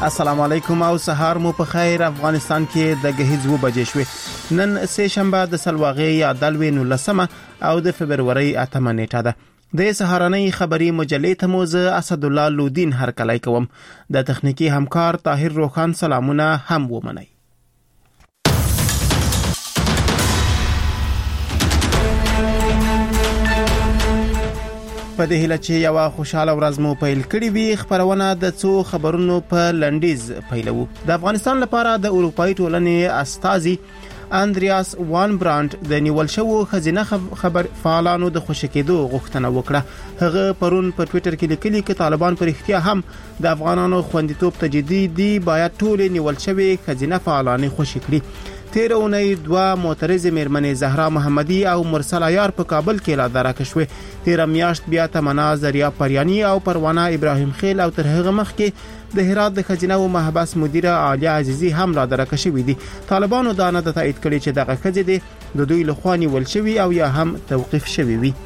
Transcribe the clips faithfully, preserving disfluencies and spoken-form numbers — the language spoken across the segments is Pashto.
السلام علیکم او سهار مو په خیر. افغانستان کې د غهیز و بجې شوې. نن سه شنبه د سلواغې یا دلوي نو لسمه او د فبرवरी اتمه نیټه ده. د سهارنۍ خبري مجلې ته موزه اسد الله لودین هر کلای کوم. د تخنیکی همکار طاهر روخان سلامونه هم ومني. په دې هیله چې یو خوشاله ورځ مو پیل کړی وي. خبرونه د څو خبرونو په لنډیز پیلو. د افغانستان لپاره د اروپאי ټولنې استازي اندریاس وان برانډ د نیول شو خزینه خبر فعالانو د خوشکېدو غوښتنه وکړه. هغه پرون په ټوئیټر کې لیکلي چې طالبان پر اختیار هم د افغانانو خوندیتوب تجدید دی باید ټول نیول شوی خزینه فعالان خوشی کړي. تیر اونۍ دوا معترضه میرمنې زهرا محمدي او مرسل عیار په کابل کې لا درکه شوې. تیر میاشت بیا تمنا زریا پریانی او پروانه ابراهیم خیل او تر هغه مخکې د هرات د خزینه او محبس مدیره عالیه عزیزی هم لا درکه شوې دي. طالبانو دا نه تایید کړي چې دغه خزې دي د دوی لخوا نیول شوی او یا هم توقيف شوی وي.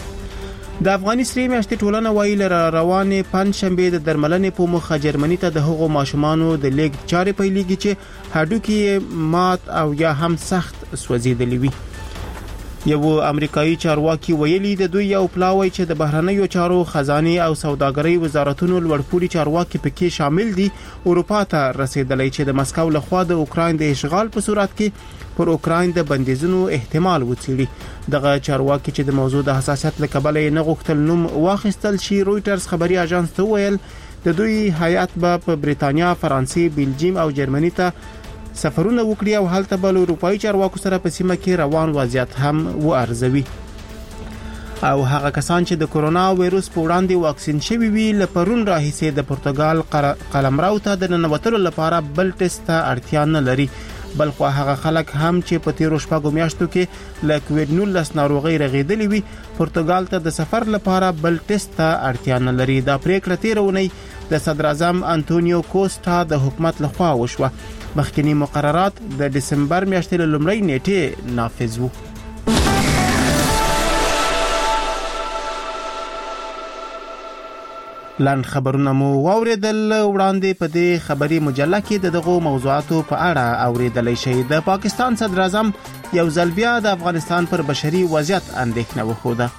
د افغاني سری میاشتې ټولنه وایي لره روانه پنځ شنبه د درملنې په مخه جرمني ته د هغو ماشومانو د لیګ چارې پیلېږي چې هډوکي مات او یا هم سخت سوځیدلی وي. یو امریکایي چارواکي ویلي د دوی یو پلاوی چې د بهرنیو چارو خزانه او سوداګرۍ وزارتونو لوړپوړي چارواکي پکې شامل دي اروپا ته رسیدلی چې د مسکو لخوا د اوکراین د اشغال په صورت کې پر اوکراین د بندیزونو احتمال وڅېړي. دغه چارواکي چې د موضوع د حساسیت لکبل نه غوښتل نوم واخیستل شي. رويټرز خبري اژانس ته ویل د دوی هیئت به په بریتانیا، فرانسې، بلجیم او جرمني ته سفرونه وکړي او هلته بل اروپאי چارواکو سره په سیمه کې روان وضعیت هم وارزوي. او هغه کسان چې د کورونا وایروس په وړاندې واکسین شوي وي لپرون راهیسې د پرتګال قلمرو ته د ننوتلو لپاره بل ټیسټ ته اړتیا نه لري. بلخو هغه خلک هم چې په تیرو شپږو میاشتو کې له کووډ نولس ناروغي رغیدلی وي پرتګال ته د سفر لپاره بل ټیسټ ته اړتیا نه لري. دا پریکړه تیرونی د صدر اعظم انټونیو کوسټا د حکومت لخوا وشوه. مخکنی مقررات د دسمبر میاشتې له لومړۍ نیټې نافذ وو. لاند خبرونه مو واوریدل. وړاندې په دې خبري مجله کې دغه موضوعاتو په اړه اوریدلای شئ. د پاکستان صدر اعظم یو ځل بیا د افغانستان پر بشري وضعیت اندېښنه وښوده.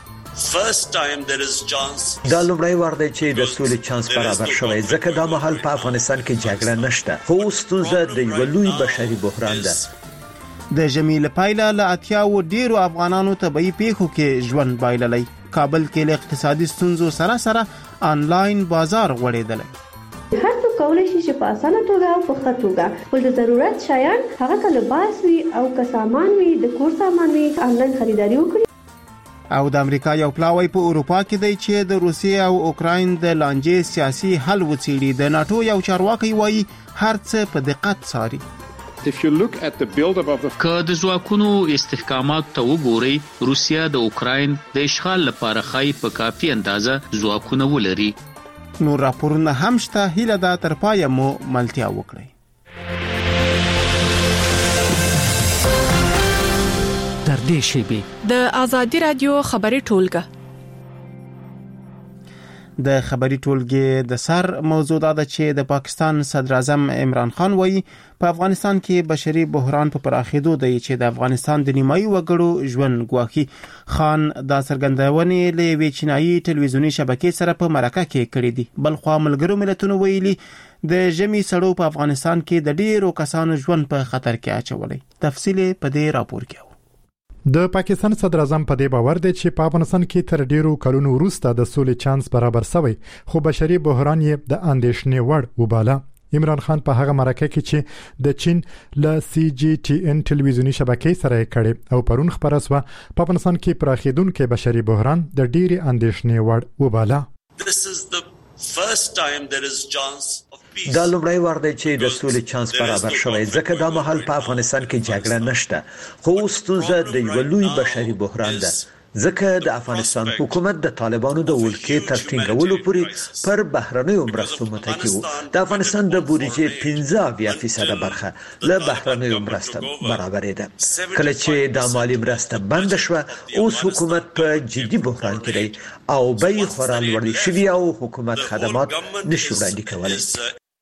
دا لومړی وار دی چې د سولې چانس برابر شوی ځکه دا مهال په افغانستان کې جګړه نشته خو ستونزه د یو لوی بشري بحران ده. د جمیل پایله له اتیاو ډیرو افغانانو طبي پیښو کې ژوند بایللی. کابل کې له اقتصادي ستونزو سره سره آنلاین بازار غوړېدل. هر څوک کولای شي چې په اسانه توګه او په ښه توګه خپل د ضرورت شیان هغه کله باس وي او که سامان وي د کور سامان وي آنلاین خریداري وکړي. او د امریکا یو پلاوی په اروپا کې دی چې د روسیې او اوکراین د لانجې سیاسي حل وڅېړي. د ناتو یو چارواکي وایي هر څه په دقت څاري. که د ځواکونو استحکامات ته وګورئ روسیا د اوکراین د اشغال لپاره خای په کافي اندازه ځواکونه ولري. نور راپورونه هم شته. هیله ده تر پایه مو ملتیا وکړئ. تر دې شیبې د آزادی رادیو خبري ټولګه د خبري ټولګې د سر موضوع ده چې د پاکستان صدر اعظم عمران خان وایي په افغانستان کې بشري بحران په پراخېدو دی چې د افغانستان د نیمایي وګړو ژوند ګواښي. خان دا څرګندونې له یوې چینایي ټلویزیونی شبکې سره په مرکه کې کړې دي. بلخو ملګرو ملتونو ویلي د ژمي سړو په افغانستان کې د ډیرو کسانو ژوند په خطر کې اچولې. تفصیل په دې راپور کې. د پاکستان صدر اعظم په دې باور دی چې په افغانستان کې تر ډیرو کلونو وروسته د سولې چانس برابر شوی خو بشري بحران یې د اندېښنې وړ وباله. عمران خان په هغه مرکه کې چې د چین ل سی جی ټي ان ټلویزیونی شبکې سره کړي او پرون خبره شوه په افغانستان کې پراخېدونکو بشري بحران د ډیرې اندېښنې وړ وباله. دا لومړی وار دی چې د سولې چانس برابر شوی ځکه دا مهال په افغانستان کې جګړه نشته خو ستونزه د یو لوی بشري بحران ده. ځکه د افغانستان حکومت د طالبانو د ولکې تر ټینګولو پورې پر بهرنیو مرستو متکی وو. د افغانستان د بودیجې پنځه اویا فیصد برخه له بهرنیو مرستو برابرې ده. کله چې د مالی مرسته بند شوه اوس حکومت په جدي بحران کې دی او بیې خورا لوړې شوې او حکومت خدمات نشي وړاندې کولای.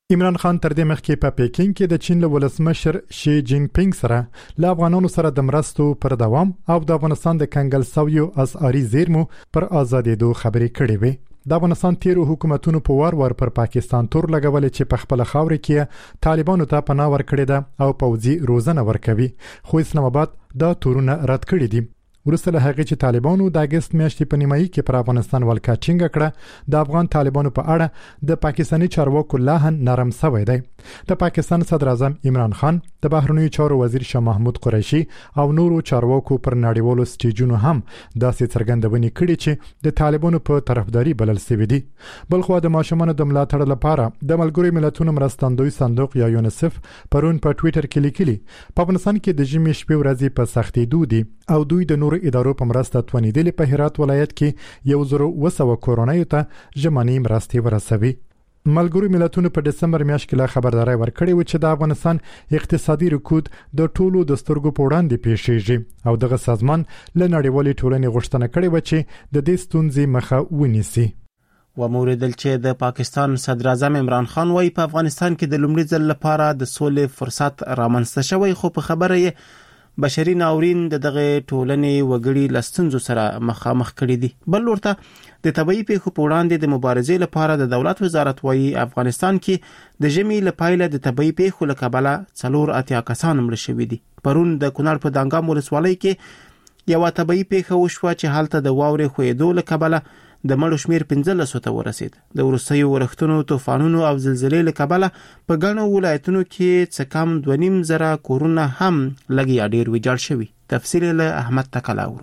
عمران خان تر دې مخکې په پیکینګ کې د چین له ولسمشر شي جین پینګ سره له افغانانو سره د مرستو پر دوام او د افغانستان د کنګل سویو اسعاري زیرمو پر آزادېدو خبرې کړې وې. د افغانستان تیرو حکومتونو په وار وار پر پاکستان تور لګولې چې په خپل خاور کې طالبانو ته پناه ورکړې ده او پوځي روزنه ورکوي، خو اسلام آباد دا تورونه رد کړي دي. ورسته له هغه چې طالبانو د اگست میاشتې په نیمایي کې پر افغانستان ولکه ټینګه کړه، د افغان طالبانو په اړه د پاکستاني چارواکو لاهن نرم شوی دی. د پاکستان صدر اعظم عمران خان، د بهرنیو چارو وزیر شاه محمود قریشي او نورو چارواکو پر نړیوالو سټیجونو هم داسې څرګندونې کړې چې د طالبانو په طرفداري بلل شوی دي. بلخو د ماشومانو د ملاتړ لپاره د ملګرو ملتونو مرستندوی صندوق یا یونیسف پرون په ټوئیټر کې لیکلي په افغانستان کې د ژمي شپې ورځې په سختې دودي او دوی د نورو ادارو په مرسته تونیدل په هرات ولایت کې یو زرو وسو کورونایو ته ژمنی مرستې ورسوي. ملګرو ملتونو په دسمبر میاشت کې لا خبرداري ورکړې و چې د افغانستان اقتصادي رکود د ټولو د سترګو په وړاندې پیښیږي او دغه سازمان له نړیوالې ټولنې غوښتنه کړې و چې د دې ستونزې مخه ونیسي. و موردل چې د پاکستان صدر اعظم عمران خان وايي په افغانستان کې د لومړي ځل لپاره د سولې فرصت رامنځته شوی، خو په خبره یې بشري ناورین د دغه ټولنې وګړي لستنزو سره مخامخ کړي دي. بل ورته د طبيعي پیښو په وړاندې د مبارزې لپاره د دولت وزارت وايي افغانستان کې د ژمي لپاره د طبيعي پیښو لکبله څلور اتیا کسان مړ شوي دي. پرون د کونړ په دانګام ولسوالۍ کې یو طبيعي پیښه وشوه چې حالت د واورې خوېدو لکبله د مړو شمیر پنځلس ته ورسید. د ورسېو ورښتونو، طوفانونو او زلزلې لکبله په ګڼو ولایتونو کې څه کم دوه نیم زره کورونه هم لګي یا ډیر ویجاړ شوي. تفصیل له احمد تکلاورو.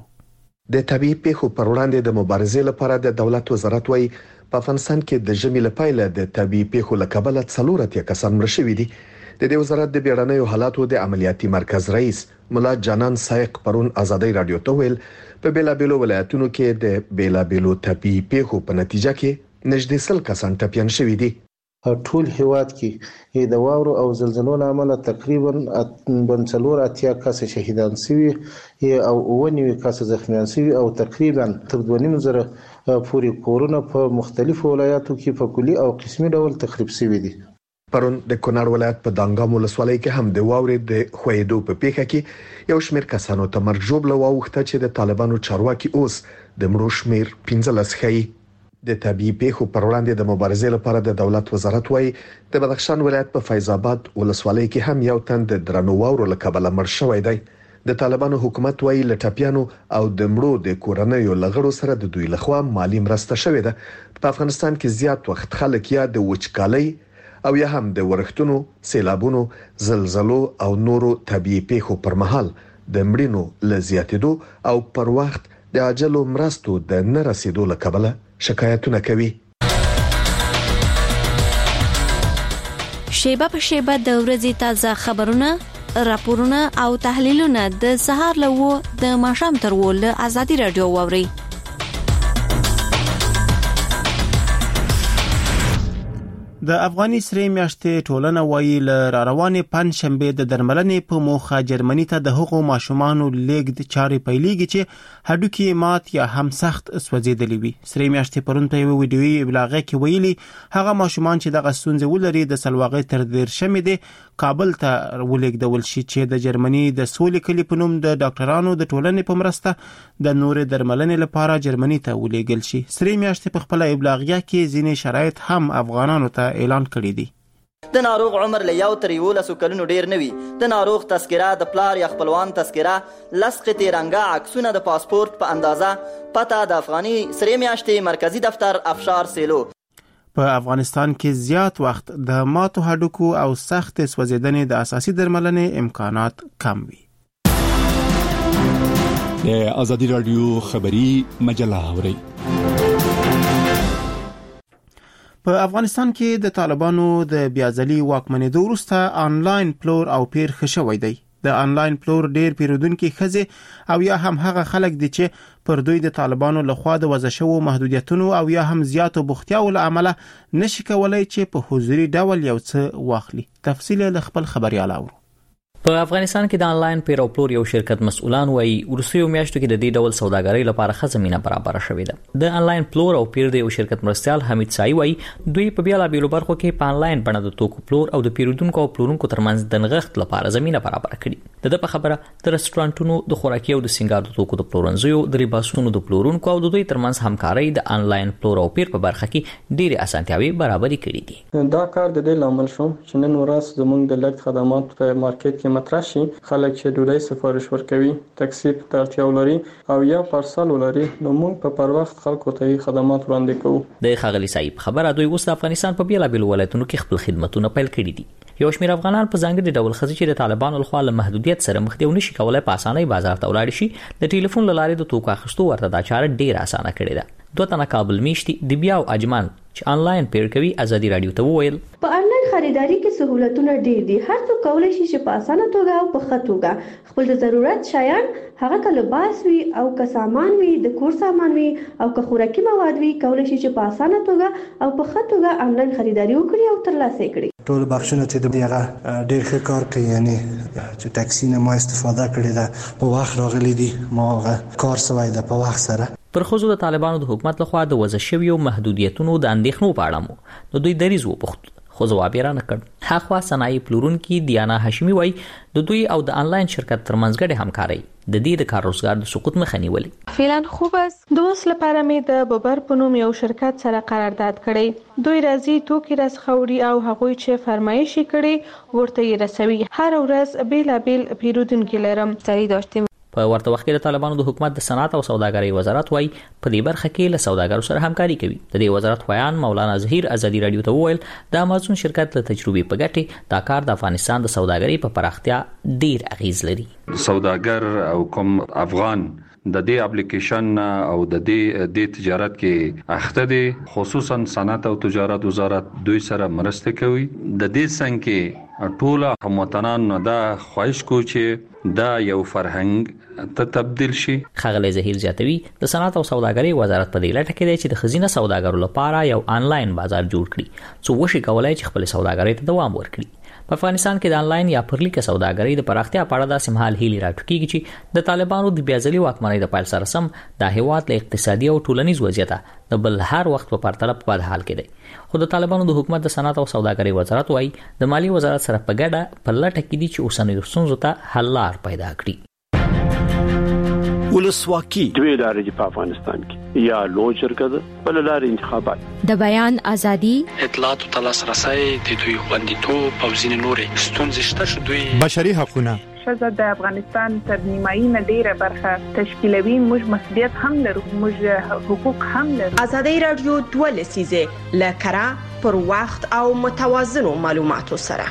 د طبيعي پیښو پر وړاندې د مبارزې لپاره د دولت وزارت وايي په افغانستان کې د ژمي لپاره د طبيعي پیښو لکبله څلور اتیا کسان مړ شوي دي. د دې وزارت د بیړنیو حالاتو د عملیاتي مرکز رئیس مولا جانان سایق پرون آزادۍ رادیو ته ویل په بیلابیلو ولایتونو کې د بیلابیلو طبيعي پیښو په نتیجه کې نږدې سل کسان ټپيان شوي دي. ټول هیواد کې د واورو او زلزلو لامل تقریبا بنڅلور اتیا کس شهیدان شوي او اوونیو کس زخمیان شوي او تقریبا تر دوه نیم زره پورې کورونه په مختلفو ولایتو کې په کلی او قسمي ډول تخریب شوي دي. پرون د کونړ ولایت په دانګام ولسوالۍ کې هم د واورې د خوېدو په پیښه کې یو شمېر کسانو ته مرګ ژوبله واوښته چې د طالبانو چارواکي اوس د مړو شمېر پنځلس ښیي. د طبيعي پیښو پر وړاندې د مبارزې لپاره د دولت وزارت وايي د بدخشان ولایت په فیض آباد ولسوالۍ کې هم یو تن د درنو واورو له کبله مړ شوی دی. د طالبانو حکومت وايي لټاپیانو او د مړو د کورنیو لغړو سره د دوی لخوا مالی مرسته شوې ده. په افغانستان کې زیات وخت خلک یا د وچکالۍ او یا هم د ورښتونو، سیلابونو، زلزلو او نورو طبيعي پیښو پر مهال د مړینو له زیاتېدو او پر وخت د عاجلو مرستو د نه رسیدو له کبله شکایتونه کوي. شیبه په شیبه د ورځې تازه خبرونه، راپورونه او تحلیلونه د سهار له د ماښام تر ول آزادۍ رادیو واوري. د افغاني سرې میاشتې ټولنه وايي ل روانې پنځ شنبه د درملنې په موخه جرمني ته د حقوق ماشومانو لیږد چارې پیلېږي چې هډوکي مات یا هم سخت سوځېدلې وي. سرې میاشتې پرون په یو ویډیويي ابلاغه کې ویلي هغه ماشومان چې دغه ستونزې ولري د سلواغې تر دیرشمې دي کابل ته ولېږدول شي چې د جرمني د سولې کلی په نوم د ډاکټرانو د ټولنې په مرسته د نورې درملنې لپاره جرمني ته ولېږل شي. سرې میاشتې په خپل ابلاغه کې ځینې شرایط هم افغانانو ته اعلان کړی دی. د ناروغ عمر له یو تر یولسو کلونو ډیر نه وي. د ناروغ تذکره، د پلار یا خپلوان تذکره، لس قطعې رنګه عکسونه د پاسپورت په اندازه، پته د افغاني سرې میاشتې مرکزی دفتر افشار سیلو. په افغانستان کې زیات وخت د ماتو هډوکو او سخت سوځیدنې د اساسي درملنې امکانات کم وي. د آزادۍ رادیو خبری مجله اوري. په افغانستان کې د طالبانو د بیازلي واکمنېدو وروسته آنلاین پلور او پیر ښه شوی دی. د آنلاین پلور ډیر پیرودونکي ښځې او یا هم هغه خلک دي چې پر دوی د طالبانو لخوا د وضع شوو محدودیتونو او یا هم زیاتو بوختیاو له امله نشي کولای چې په حضوري ډول یو څه واخلي. تفصیل له خپل خبريال اورو. په افغانستان کې د انلاین پیر او پلور یو شرکت مسؤلان وایي ورسېو میاشتو کې د دې ډول سوداګرۍ لپاره ښه زمينه برابر شوې ده. د انلاین پلور او پیر د یو شرکت مرستيال حمید سای وایي دوی په بیلا بیلو برخو کې په انلاین بڼه د توکو پلور او د پیرودونکو او پلورونکو ترمنځ د نغښت لپاره زمينه برابر کړي. د په خبره د رستورانټونو د خوراکي او د سنگار د توکو د پلورنځیو د ریباسونو د پلورونکو او د دوی ترمنځ همکاري د انلاین پلور او پیر په برخه کې ډېرې اسانتیاوي برابرې کړې دي. دا کار د دې لامل شو چې نن ورځ زموږ د لګ خدمات په مارکیټ کې مطرح شي. خلک چې ډوډۍ سفارش ورکوي، ټاکسي ته اړتیا ولري او یا پارسل ولري، نو موږ په پر وخت خلکو ته خدمات وړاندې کوو. د خغلی صاحب خبره دوی اوس د افغانستان په بیلا بیل ولایتونو کې خپل خدماتونه پیل کړي دي. یو شمېر افغانان په ځانګړي ډول خزي چې د طالبانو لخوا له محدودیت سره مخ دي او نشي کولای په اسانۍ بازار ته ولاړ شي، د ټلیفون له لارې د توکو اخیستو ورته دا چاره ډېره اسانه کړې ده. دوه تنه کابل میشتي د بیا او اجمان چې انلاین پیر کوي ازادي رادیو ته وویل په انلاین خریداري کې سہولتونه ډېر دي. هر څوک کولای شي چې په اسانه توګه او په ښه توګه خپل د ضرورت شیان، هغه که لباس وي او که سامان وي، د کور سامان وي او که خوراکي مواد وي، کولای شي چې په اسانه توګه او په ښه توګه انلاین خریداري وکړي او ترلاسه کړي. ټول بخښنه چې د هغه ډېر ښه کار کوي، یعنی چې ټاکسي نه ما استفاده کړې ده په وخت راغلي دي، ما هغه کار سوی ده په وخت سره. پر خوځو د طالبانو د حکومت لخوا د وضع شویو محدودیتونو د اندېښنو په اړه مو نو دوی دریز وپوښت، خو ځواب یې رانه کړ. هاخوا صنایع پلورونکي دیانا هاشمي وایي د دوی او د انلاین شرکت ترمنځ ګډه همکاري د دې د کار روزګار د سقوط مخه نیولې. فعلا خوب است د اوس لپاره مې د ببر په نوم یو شرکت سره قرارداد کړی. دوی راځي توکي راڅخوري او هغوی چې فرمایش کړي ورته یې رسوي. هر ورځ بیلابیل پیرودونکي لرم. سړي داشتیم په ورته وخت کې د طالبانو د حکومت د صنعت او سوداګرۍ وزارت وايي په دې برخه کې له سوداګرو سره همکاري کوي. د دې وزارت ویان مولانا ظهیر ازادي رادیو ته وویل د امازون شرکت له تجربې په ګټه دا کار د افغانستان د سوداګرۍ په پراختیا ډیر اغیز لري. سوداګر او کوم افغان د دې اپلیکیشن او د دې د تجارت کې اخته دي، خصوصا صنعت او تجارت وزارت دوی سره مرسته کوي. د دې څنګه ټول هموطنان دا خواهش کوي چې دا یو فرهنګ ته تبدیل شي. خغلی ظهیر زیاتوي د صنعت او سوداګرۍ وزارت په دې لټه کې دی چې د خزینه سوداګرو لپاره یو انلاین بازار جوړ کړي څو وشي کولای چې خپل سوداګرۍ ته دوام ورکړي. په افغانستان کې د انلاین یا پرلیک سوداګرۍ د پراختیا په اړه د سمحال هیلي راټوکیږي چې د طالبانو د بیازلي واکمنۍ د پایل سره سم د هیواد له اقتصادي او ټولنیز وضعیت د بل هر وخت په پرتله په بد حال کې دی. خو د طالبانو د حکومت د صنعت او سوداګرۍ وزارت وايي د مالی وزارت سره په ګډه په لټه کې دي چې اوسنۍ ستونزو ته حل لار پیدا کړي. ولسواکي دوی لارې په افغانستان کې یا لوی شرکت بل لارې انتخابات د بیان ازادي، اطلاعات او لاسرسي د دوی خوندیتوب او ځینې نورې ستونزې شته چې دوی بشري حقوقونه ښځه د افغانستان تر نیمایي نه ډیره برخه تشکیلوي. موږ مسؤلیت هم لرو، موږ حقوق هم لرو. ازادي رادیو دوه لسیزه لکرا پر وخت او متوازنو معلوماتو سره.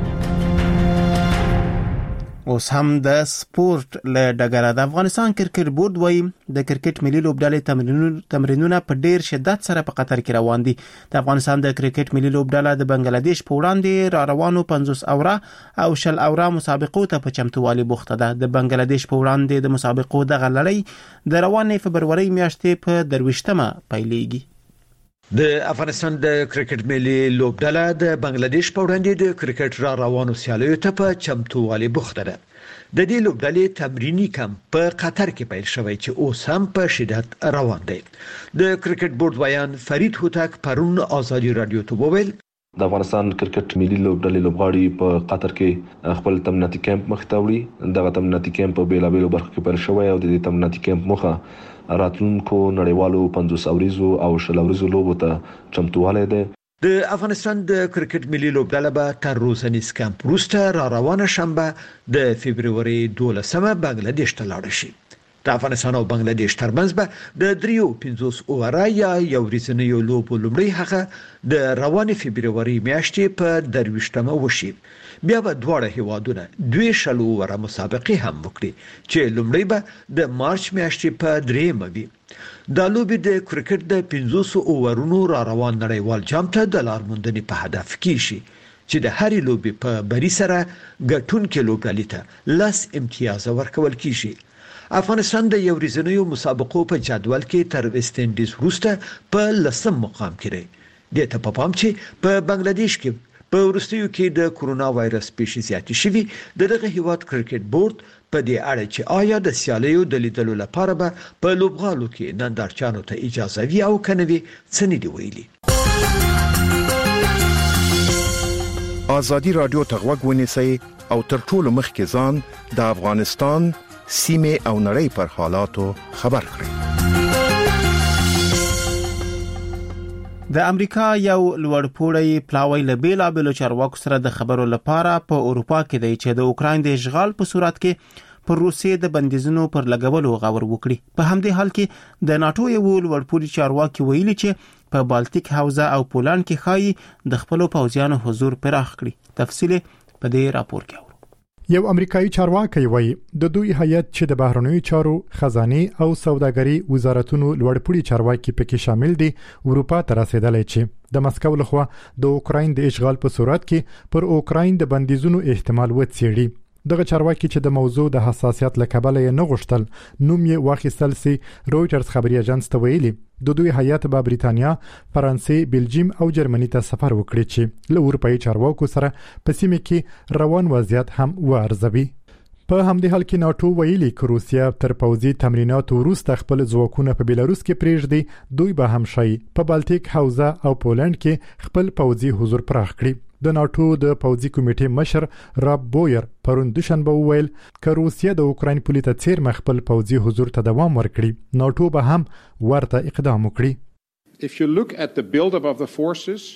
اوس هم د سپورت له ډګره د افغانستان کرکټ بورډ وایي د کرکټ ملي لوبډلې تمرینونه په ډیر شدت سره په قطر کې روان دي. د افغانستان د کرکټ ملي لوبډله د بنگلاديش په وړاندې را روانو پنځوس اوره او شل اوره مسابقو ته په چمتووالي بوخته ده. د بنگلاديش په وړاندې د مسابقو دغه لړۍ د روانې فبرورۍ میاشتې په درویشتمه پیلېږي. د افغانستان د کرکټ ملي لوبډله د بنگلاديش په وړاندې د کرکټ را روانو سیالیو ته په چمتووالي بوخته ده. د دې لوبډلې تمرینی کمپ په قطر کې پیل شوی چې اوس هم په شدت روان دی. د کرکټ بورډ ویان فرید هوتک پرون آزادي رادیو ته وویل د افغانستان کرکټ ملي لوبډلې لوبغاړي په قطر کې خپل تمریناتي کمپ مخ ته وړي. دغه تمریناتي کمپ په بیلابیلو برخو کې پیل شوی او د دې تمریناتي کمپ مخه راتلونکو نړیوالو پنځوس اوریزو او شل اوریزو لوبو ته چمتووالی دی. د افغانستان د کرکټ ملي لوبډله به تر روزنیز کمپ وروسته را روانه شنبه د فبرورۍ دولسمه بنگلاديش ته لاړ شي. د افغانستان او بنگلاديش ترمنځ به د دریو پنځوس اوره یا یو ورځنیو لوبو لومړی هغه د روانې فبرورۍ میاشتې په درویشتمه وشي. بیا به دواړه هیوادونه دوی شل اوره مسابقې هم وکړي چې لومړی به د مارچ میاشتې په دریمه وي. دا لوبې د کرکټ د پنځوس اوورونو را روان نړیوال جام ته د لار موندنې په هدف کې شي چې د هرې لوبې په بری سره ګټونکو لوبډلې ته لس امتیاز ورکول کیږي. افغانستان د یو ورځنیو مسابقو په جدول کې تر ویسټ انډیز وروسته په لسم مقام کې دی. د ته په پام چې په بنگلاديش کې په وروستیو کې د کورونا وایرس پیښې زیاتې شوي. د دغه هیواد کرکټ بورډ په دې اړه چې آیا د سیالیو د لیدلو لپاره به په لوبغالو کې نندارچیانو ته اجازه وي او کنه وي څه نه دی ویلي. ازادي رادیو ته غوږ ونیسئ او تر ټولو مخکې ځان د افغانستان سیمه او نړۍ پر حالاتو خبر کړئ. د امریکا یو لوړپوړی پلاوی له بیلابېلو چارواکو سره د خبرو لپاره په اروپا کې دی چې د اوکراین د اشغال په صورت کې پر روسیې د بندیزونو پر لګولو غور وکړي. په همدې حال کې د ناتو یو لوړپوړي چارواکي ویلي چې په بالټیک حوزه او پولند کې خای د خپل پوځیانو حضور پراخ کړي. تفصیل په دې راپور کې یو امریکایي چارواکي وایي د دوی هیئت چې د بهرنیو چارو، خزانه او سوداګري وزارتونو لوړپوړي چارواکي پکې شامل دي اروپا ته رسیدلی چې د مسکو لخوا د اوکراین د اشغال په صورت کې پر اوکراین د بندیزونو احتمال وڅېړي. دغه چارواکي چې د موضوع د حساسیت لکبله یې نه غوښتل نوم یې واخیستل سي رويټرز خبري اژانس ته ویلي د دوی هیئت به بریتانیا، فرانسې، بلجیم او جرمني ته سفر وکړي چې له اروپאי چارواکو سره په سیمه کې روان وضعیت هم وارزوي. په همدې حال کې ناتو ویلي چې روسیا تر پوځي تمریناتو وروسته خپل ځواکونه په بیلاروس کې پریږدي دوی به هم شي په بالټیک حوزه او پولند کې خپل پوځي حضور پراخ کړي. د ناتو د پوځي کمیټې مشر راب بویر پرون دوشنبه وویل چې روسیا د اوکراین پولې ته څیر خپل پوځي حضور ته دوام ورکړي ناتو به هم ورته اقدام وکړي. If you look at the build up of the forces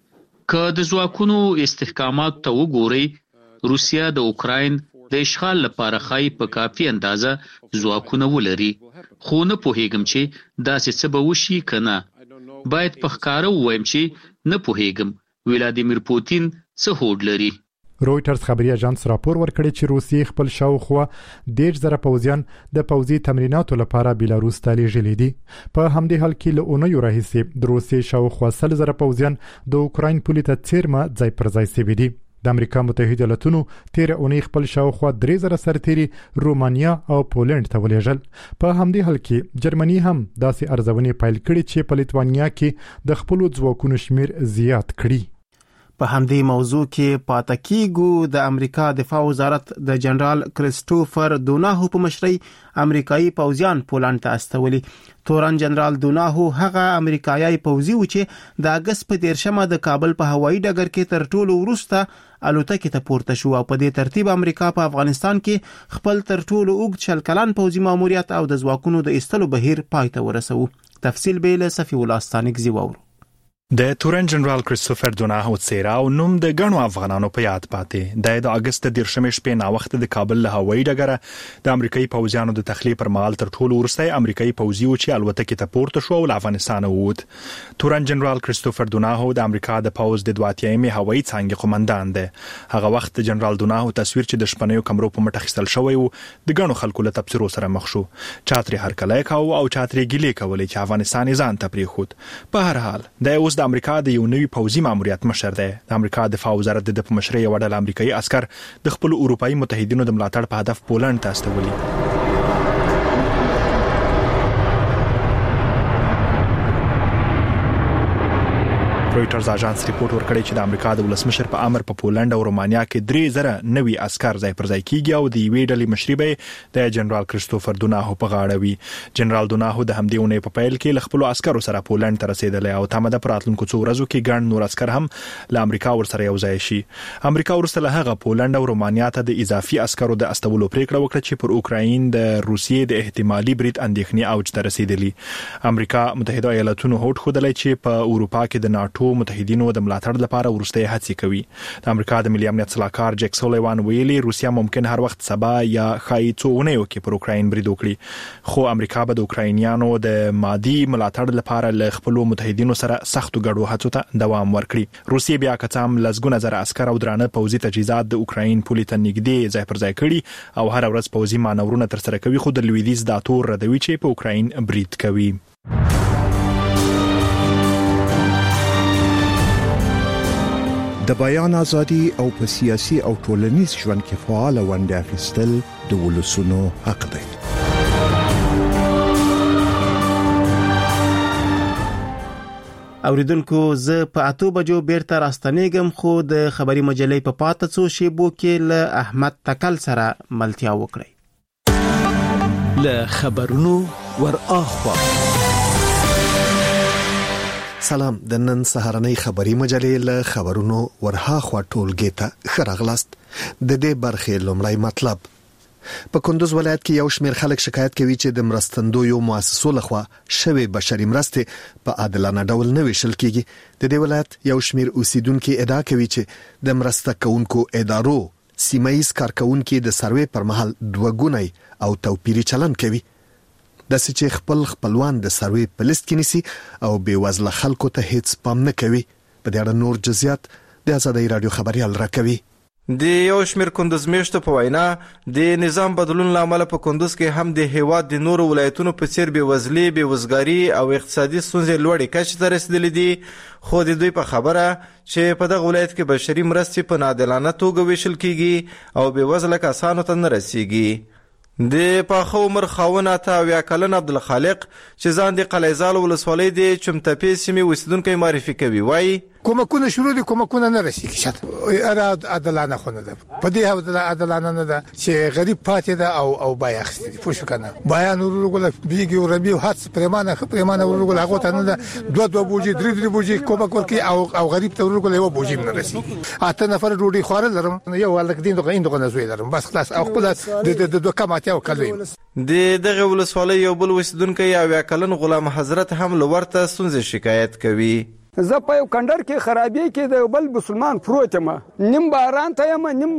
که د ځواکونو استحکامات ته وګورئ روسیا د اوکراین د اشغال لپاره خای په کافي اندازه ځواکونه ولري خو نه پوهیږم چې داسې څه به وشي کنه. باید په ښکاره ووایم چې نه پوهیږم ولادیمیر پوتین څه هوډ لري. رويټرز خبري اژانس راپور ورکړی چې روسیې خپل شاوخوا ډېر زره پوځیان د پوځي تمریناتو لپاره بیلاروس ته لیږلي دي. په همدې حال کې له اونیو راهیسې د روسیې شاوخوا سل زره پوځیان د اوکراین پولې ته څیرمه ځای پر ځای شوي دي. د امریکا متحده ایالاتونو تیر اونۍ خپل شاوخوا درې زره سرتیري رومانیا او پولند ته ولېږل. په همدې حال کې جرمني هم داسې ارزونې پیل کړې چې په لیتوانیا کې د خپل ځواکونو شمیر زیات کړي. په همدې موضوع کې پاتې کیږو. د امریکا دفاع وزارت د جنرال کریسټوفر دوناهو په مشرۍ امریکایي پوځیان پولند ته استولي. تورن جنرال دوناهو هغه امریکایي پوځي و چې د اگست په دیرشمه د کابل په هوایي ډګر کې تر ټولو وروسته الوتکې ته پورته شو او په دې ترتیب امریکا په افغانستان کې خپل تر ټولو اوږد شل کلن پوځي ماموریت او د ځواکونو د ایستلو بهیر پای ته ورسوي. تفصیل به له صفی الله ستانکزی وورو. د تورن جنرال کریسټوفر دوناهو څیره او نوم د غنو افغانانو په یاد پاتې د اگست د دیرشمې شپې نا وخت د کابل له هوایي ډګره د امریکایي پوځیانو د تخلیه پر مهال تر ټولو وروسته امریکایي پوځي و چې الوتکې ته پورته شو او له افغانستان ووت. تورن جنرال کریسټوفر دوناهو د امریکا د پوځ د دواتیمې هوایي څانګې قومندان دی. هغه وخت د جنرال دوناهو تصویر چې د شپنیو کمرو په مټ اخیستل شوی و د غنو خلکو له تبصرو سره مخ شو. چاتري هرکلی کاو او چاتري ګیلې کولې چې افغانستان ځان ته پریخود. په هر حال د اوس د امریکا د یو نوی پوځي ماموریت مشر دی. د امریکا دفاع وزارت د په مشرۍ یو ډول امریکایي عسكر د خپل اروپאי متحدینو د ملاتړ په هدف پولند ته استولي. رويټرز اژانس ریپورت ورکړی چې د امریکا د ولسمشر په امر په پولند او رومانیا کې درې زره نوي عسكر ځای پر ځای کیږي او د یوې ډلې مشري به د جنرال کریسټوفر دوناهو په غاړه وي. جنرال دوناهو د همدې اونۍ په پیل کې ل خپل عسكرو سره پولند ته رسیدلی او تمه ده پراتلونکو څو ورځو کې ګڼ نور عسكر هم له امریکا ورسره یو ځای شي. امریکا ورسره له هغه پولند او رومانیا ته د اضافي عسكرو د استولو پریکړه وکړه چې پر اوکراین د روسیې د احتمالي برید اندېښنې اوج ته رسیدلی. امریکا متحده ایالاتونو هوډ ښودلی چې په اروپا کې د ناتو متحدینو د ملاتړ لپاره ورسته هڅې کوي. د امریکا د ملي امنیت صلاحکار جیک سولیوان ویلي روسیا ممکن هر وخت سبا یا خای څونیو کې پر اوکراین برید وکړي خو امریکا به د اوکراینیانو د مادي ملاتړ لپاره له خپل متحدینو سره سختو ګډو هڅو ته دوام ورکړي. روسیا بیا کڅام لزګونه زره عسكر او درانه پوځي تجهیزات د اوکراین پولې ته نږدې ځای پر ځای کړي او هر ورځ پوځي مانورونه تر سره کوي خو د لویدیز دا تور ردوي چې په اوکراین برید کوي. د بیان ازادي او په سیاسي او ټولنیز ژوند کې فعال ونډه اخیستل د ولسونو حق دی. اوریدونکو زه په اتو بجو بیرته راستنېږم خو د خبري مجلې په پاته څو شیبو کې له احمد تکل سره ملتیا وکړي. له خبرونو ور اخوا سلام، د نن سهارنۍ خبري مجلې له خبرونو ور اخوا ټولګي ته خراغلاست. د دې برخې لومړی مطلب: په کندوز ولایت کې یو شمېر خلک شکایت کوي چې د مرستندویو مؤسسو لخوا شوی بشري مرستې په عادلانه ډول نه ویشل کیږي. د دې ولایت یو شمېر اوسیدونکو ادعا کوي چې د مرسته کوونکو ادارو سیمایي کارکونکو د سروې پر مهال دوه ګونی او توپیري چلن کوي، د چې خپل خپلوان د سروې په لیست کې نيسي او بې وزله خلکو ته هیڅ پام نه کوي. په دې اړه نور جزئیات د آزادۍ رادیو خبريال راکوي. د یو شمېر کندوز میشتو په وینا د نظام بدلون لامل په کندوز کې هم د هیواد د نورو ولایتونو په څیر بې وزلي، بې وزګاری او اقتصادي ستونزې لوړې کچې ته رسیدلې دي. خو د دوی په خبره چې په دغه ولایت کې بشري مرستې په ناعادلانه توګه ویشل کیږي او بې وزله کسانو ته نه رسیږي. د پاخه عمر خاوند اته اویا کلن عبدالخالق چې ځان د قلیزال ولسوالۍ د چمتپې سیمې اوسیدونکی معرفي کوي، وایي کومکونه شروع دي، کومکونه نه رسیږي. شته اره عدالانه خونه ده، په دې هغه عدالانه نه ده چې غریب پاتې ده او او بای اخستي دي. پوه شو کنه، بیان ورغله بیګي او ربي هڅ پرمانه پرمانه ورغله هغه ته نه ده، دوه دوه بوجي درې درې بوجي کومک ورکي او او غریب ته ورغله یو بوجي نه رسیږي. اته نفر ډوډۍ خور لرم، یو ولک دین دغه اندغه نه زوی لرم، بس خلاص او خپل د د دوه کماتیا او کلوي. د دغه ولسوالۍ یو بل وسیدونکو اویا کلن غلام حضرت هم لورته ستونزې شکایت کوي. زه په یو کندر کې خرابې کې د بل مسلمان پروت یم، نیم باران ته یم نیم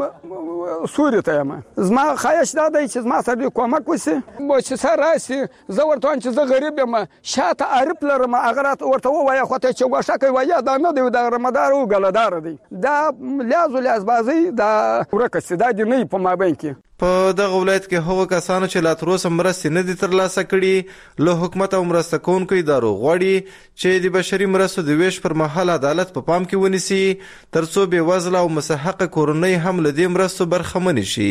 سوري ته یم. زما خواهش دا دی چې زما سره کومک وشي، مو چې سره راشي زه ورته وایم چې زه غریب یم، شاته عارف لرم، هغه راته ورته ووایه خو ته چې غوښه کوي وایه دا نه دی، دا رمدار او ګلدار دی، دا لیازو لیاز بازي دا ورکه سي دا دی نه په مابین کې. په دغه ولایت کې هغو کسانو چې لا تر اوسه مرستې نه دي ترلاسه کړي له حکومت او مرسته کوونکو ادارو غواړي چې د بشري مرستو د ویش پر مهال عدالت په پا پام کې ونیسي ترڅو بې وزله او مستحقه کورنۍ هم له دې مرستو برخمن شي.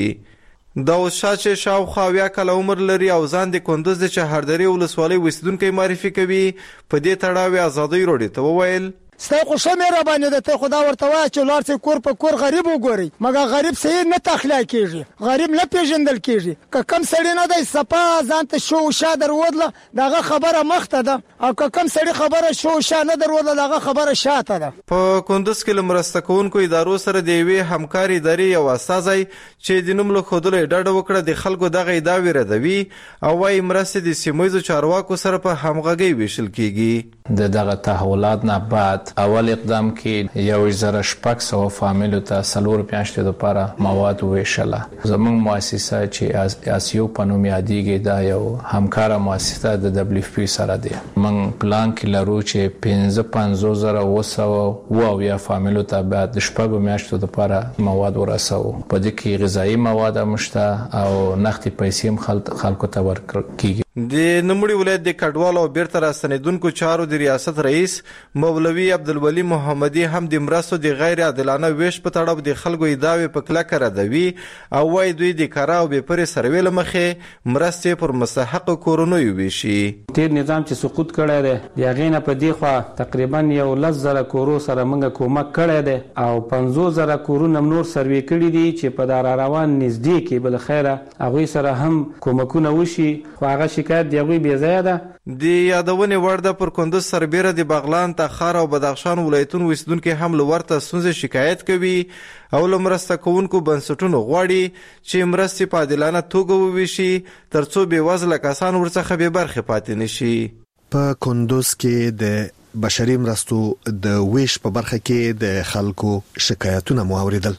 داود شاه چې شاوخوا اویا کاله عمر لري او ځان د کندوز د چهاردرې ولسوالۍ اوسیدونکی معرفي کوي، په دې تړاو آزادۍ راډیو ته وویل ستا خو ښه مهرباني ده، ته خدا ورته وایه چې لاړ شئ کور په کور غریب وګورئ، مګر غریب صحیح نه تخلیه کېږي، غریب نه پیژندل کېږي. که کم سړی نه دی صفا ځان ته شو شا درودله د هغه خبره مخته ده، او که کم سړی خبره شو شا نه درودله د هغه خبره شاته ده. په کندوز کې له مرسته کوونکو ادارو سره د یوې همکاري ادارې یو استازی چې د نوم له ښودلو یې ډډه وکړه د خلکو دغه ادعاوې ردوي او وایي مرستې د سیمهییزو چارواکو سره په همغږۍ ویشل کېږي. د دغه تحولات نه بعد اول اقدام کې یو زره شپږ سوه فامیلو ته څلور میاشتې لپاره مواد ویشله. زموږ مؤسسه چې اسیو په نوم یادېږي دا یو همکاره مؤسسه د دبلیو اف پی سره دی. موږ پلان کې لرو چې پنځه پنځوس زره اوه سوه اوه اویا فامیلو ته باید د شپږو میاشتو لپاره مواد ورسوو. په دې کې غذایي مواد هم شته او نقدي پیسې هم خلکو ته ورکړل کېږي. د نوموړي ولایت د کډوالو او بیرته راستنېدونکو چارو د ریاست رئیس مولوي عبدالولي محمدي هم د مرستو د غیر عادلانه ویش په تړاو د خلکو ادعاوې په کلکه ردوي او وایي دوی د کره او بې پرې سروې له مخې مرستې پر مستحقو کورنیو ویشي. تیر نظام چې سقوط کړی دی د هغې نه په دې خوا تقریبا یو لس زره کورو سره موږ کومک کړی دی او پنځوس زره کورونه نور سروې کړي دي چې په دا راروان نږدې کې بالخیره هغوی سره هم کومکونه وشي، خو هغه شکایت د هغوی بې ځایه ده. د یادونې وړ ده پر کندوز سربیره د بغلان، تخار او بدخشان ولایتونو اوسیدونکي هم له ورته ستونزې شکایت کوي او له مرسته کوونکو بنسټونو غواړي چې مرستې په عادلانه توګه وویشي ترڅو بې وزله کسان ورڅخه بې برخې پاتې نشي. په کندوز کې د بشري مرستو د ویش په برخه کې د خلکو شکایتونه مو اوریدل.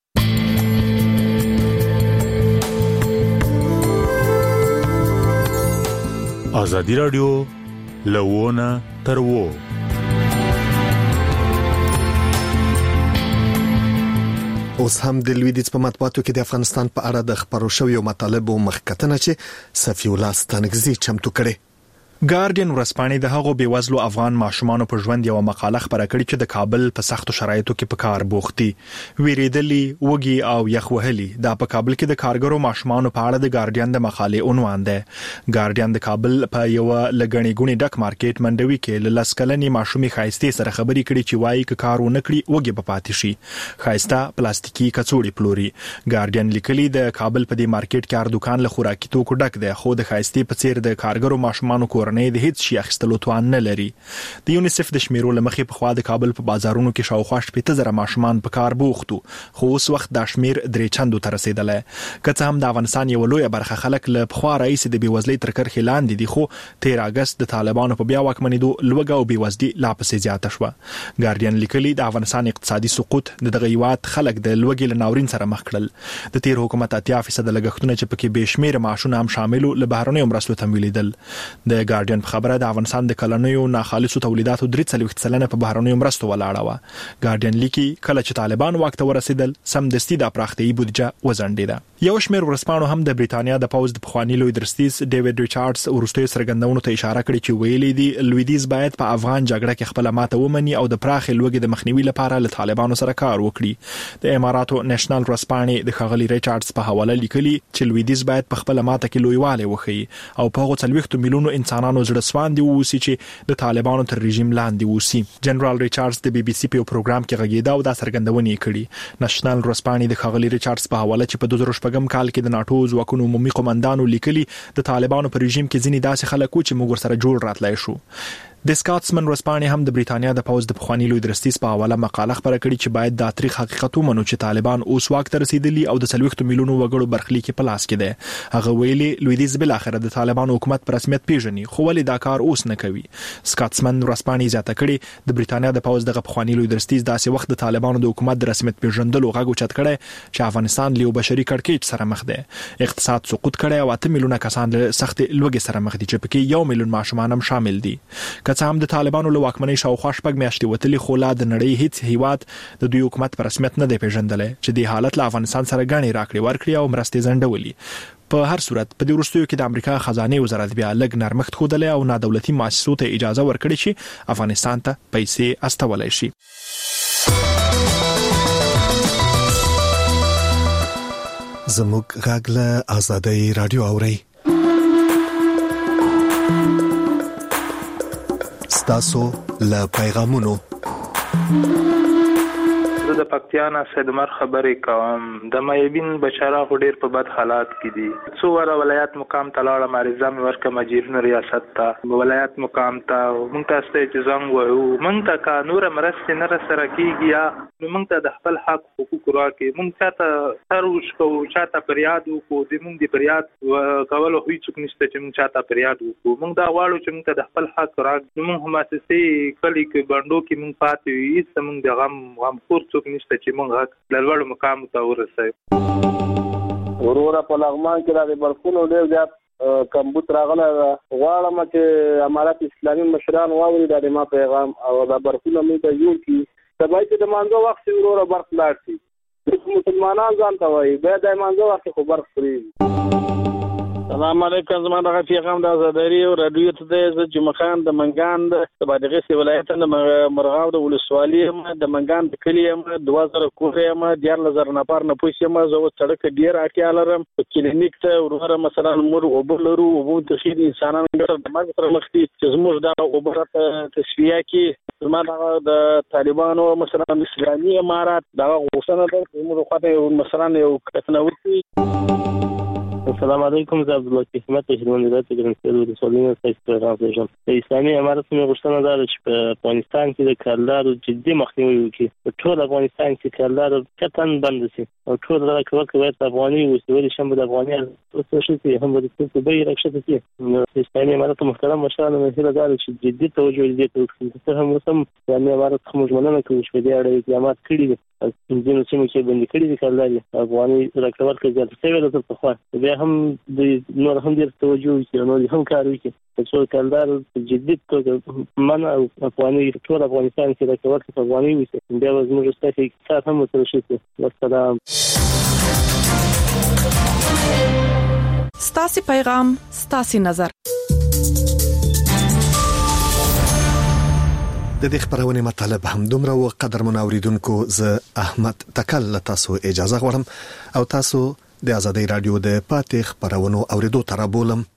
آزادی رادیو لوونه تر وو. اوس هم د لویدیځ په مطبوعاتو کې د افغانستان په اړه د خبرو شویو مطالبو مخکتنه چې صفی الله ستانکزي چمتو کړي. ګارډین ورځپاڼې د هغو بېوزلو افغان ماشومانو په ژوند یو مقاله خبره کړې چې د کابل په سختو شرایطو کې په کار بوخت دي. ویریدلي وږي او یخ وهلي دا په کابل کې د کارګرو ماشومانو په اړه د ګارډین د مقالې عنوان دی. ګارډین د کابل په یو لګڼې ګونې ډک مارکیټ منډوي کې ل لسکلنې ماشومې خایستې سره خبرې کړې چې وایي ک کار ونه کړي وږي په پاتې شي. خایسته پلاستیکي کڅوړې پلوري. ګارډین لیکلي د کابل په دې مارکیټ کې هر دکان له خوراکي توکو ډک دی، خو د خایستې په څیر د کارګرو ماشومانو کورنۍ د هیڅ شي اخیستلو توان نه لري. د یونیسف د شمیرو لمخې په خوا د کابل په بازارونو کې شاوخوا شپږ زره ماشومان په کار بوختو، خو اوس وخت د شمیر درې چندو ته رسیدلی. که څه هم د افغانستان یو لوی برخه خلک له پخوا راهیسې د بېوزلۍ تر کرښې لاندې دي، خو تیر اګست د طالبانو په بیا واکمنېدو لوږه او بېوزلي لا پسې زیاته شوه. ګارډین لیکلي د افغانستان اقتصادي سقوط د دغه هیواد خلک د لوږې له ناورین سره مخ کړل. د تیر حکومت اتیا فیصده لګښتونه چې پکې بې شمیره معاشونه هم شامل له بهرنیو مرستو تمویلېدل. د ګارډین په خبره د افغانستان د کلنیو ناخالصو تولیداتو درې څلوېښت سلنه په بهرنیو مرستو ولاړه وه. ګارډین لیکي کله چې طالبان واک ته ورسېدل سمدستي د پراختیایي بودیجه وځنډېده. یو شمېر ورځپاڼو هم د بریتانیا د پوځ د پخواني لوی درستیز ډیوډ ریچارډز وروستیو څرګندونو ته اشاره کړې چې ویلي دي لویدیځ باید په افغان جګړه کې خپله ماته ومني او د پراخې لوږې د مخنیوي لپاره له طالبانو سره کار وکړي. د اماراتو نېشنل ورځپاڼې د ښاغلي ریچارډز په حواله لیکلي چې لویدیځ باید په خپله ماته کې لویوالی وښیي او په هغو څلوېښتو میلیونو انسانانو زړه سواندي واوسي چې د طالبانو تر رژیم لاندې اوسي. جنرال ریچارډز د بي بي سي په یو پروګرام کې غږېده او دا څرګندونې کړي. نېشنل ورځپاڼې د ښاغلي ریچارډز په حواله چې په دوه زره شپږم کال کې د ناټو ځواکونو عمومي قومندانو لیکلي د طالبانو په رژیم کې ځینې داسې خلک وو چې موږ ورسره جوړ راتلی شو. د سکاټسمن ورځپاڼې هم د بریتانیا د پوځ د پخواني لوی درستیز په حواله مقاله خبره کړې چې باید دا تاریخ حقیقت ومنو چې طالبان اوس واک ته رسیدلي او د څلوېښتو میلیونو وګړو برخلیک په لاس کې دی. هغه ویلي لویدیځ بالاخره د طالبانو حکومت په رسمیت پیژني، خو ولې دا کار اوس نه کوي. سکاټسمن ورځپاڼې زیاته کړې د بریتانیا د پوځ دغه پخواني لوی درستیز داسې وخت د طالبانو د حکومت د رسمیت پیژندلو غږ اوچت کړی چې افغانستان له یو بشري کړکېچ سره مخ دی. اقتصاد سقوط کړی او اته میلیونه کسان له سختې لوږې سره مخ دي چې پکې یو میلیون ماشومان هم شامل دي. که څه هم د طالبانو له واکمنۍ شاوخوا شپږ میاشتې وتلي، خو لا د نړۍ هیڅ هیواد د دوی حکومت په رسمیت نه دی پیژندلی چې د حالت له افغانستان سره ګڼې راکړې ورکړي او مرستې ځنډولي. په هر صورت په دې وروستیو کې د امریکا خزانه وزارت بیا لږ نرمښت ښودلی او نادولتي مؤسسو ته اجازه ورکړې چې افغانستان ته پیسې استولی شي. زموږ غږ له آزادۍ رادیو اورئ. ستاسو له پیغامونو زه د پکتیا نه سیدمر خبرې کوم. د مایبین بشرا خو ډېر په بد حالات کې دي. څو واره ولایت مقام ته لاړم، عریضه مې ورکړه مجیرونو ریاست ته، ولایت مقام ته. موږ ته ستاسو چې زنګ وایو موږ ته که نوره مرستې نه راسره کېږي یا نو موږ ته د خپل حق حقوق راکړي. موږ چاته سر وشکوو، چاته فریاد وکړو، د موږ د فریاد کولو خو هېڅوک نشته چې موږ چاته فریاد وکړو. موږ دا غواړو چې موږ ته د خپل حق راکړي. نو موږ مؤسسې کلي کې بنډو کې موږ پاتې یو، هېڅ موږ د غم غمخور څوک نشته چې موږ حق له لوړو مقامو ته ورسوي. وروره په لغمان کې د برخونو ډېر زیات کمبود راغلی ده. غواړم چې امارت اسلامي مشران واوري دا د ما پیغام او دا برخونه موږ ته جوړ کړي. سبا چې د مانځه وخت شي وروره برق لاړ شي. مسلمانان ځان ته وایي بیا د مانځه وخت خو برق پرېږدي. سلام علیکم. زما دغه پیغام د آزادۍ رادیو ته دی. زه جمعه خان د منګان د بادغیس ولایت د مرغاو د ولسوالۍ یم، د منګان د کلي یم، دوه زره کور یم، دیارلس زره نفر نفوس یم. زه اوس سړک ډېر اړتیا لرم. په کلینیک ته وروره مثلا موږ اوبه لرو، اوبو تخیر انسانان ګټه د مرګ سره مخ دي چې زموږ دغه اوبه راته تصفیه کړي. زما دغه د طالبانو مثلا اسلامي امارات دغه غوښتنه ده چې موږ خواته مثلا یو کتنه وکړي. السلام علیکم. زه عبداللطیف احمد تهران ولایت ګرمسیر ولسوالۍ نه تاسو پیغام لرم. د اسلامي امارت مې غوښتنه ده چې په افغانستان کې د کارګرانو جدي مخنیوي وکړي. په ټول افغانستان کې کارګر کتن بند شي او ټول دغه کار باید افغاني وسیلې شامل د افغاني اوسه شي هم د څه به راکشته شي. د اسلامي امارت محترم مشران مهله ده چې جدي توجه دې ته وکړي. ته هم سم اسلامي امارت خو مجمنه کوي چې دې اړه اقدامات کړي دي. ځینو سیمو کې بندي کړي دي کارګر افغاني راکړل کې ځل څه ویل تر خو بیا هم د نور هم ډېر توجه وکړي، نور هم کار وکړي. څو کارګر جدي توګه من او افغاني ټول افغانستان کې راکړل کې افغاني وي بیا زموږ ستاسو اقتصاد هم وتر شي. والسلام. ستاسو پیغام ستاسو نظر. د دې خبرونه مطلب هم دومره و قدرمن اوریدونکو زه احمد تکل تاسو اجازه غواړم او تاسو د ازادي رادیو د پاتې خبرونو اوریدو تر بولم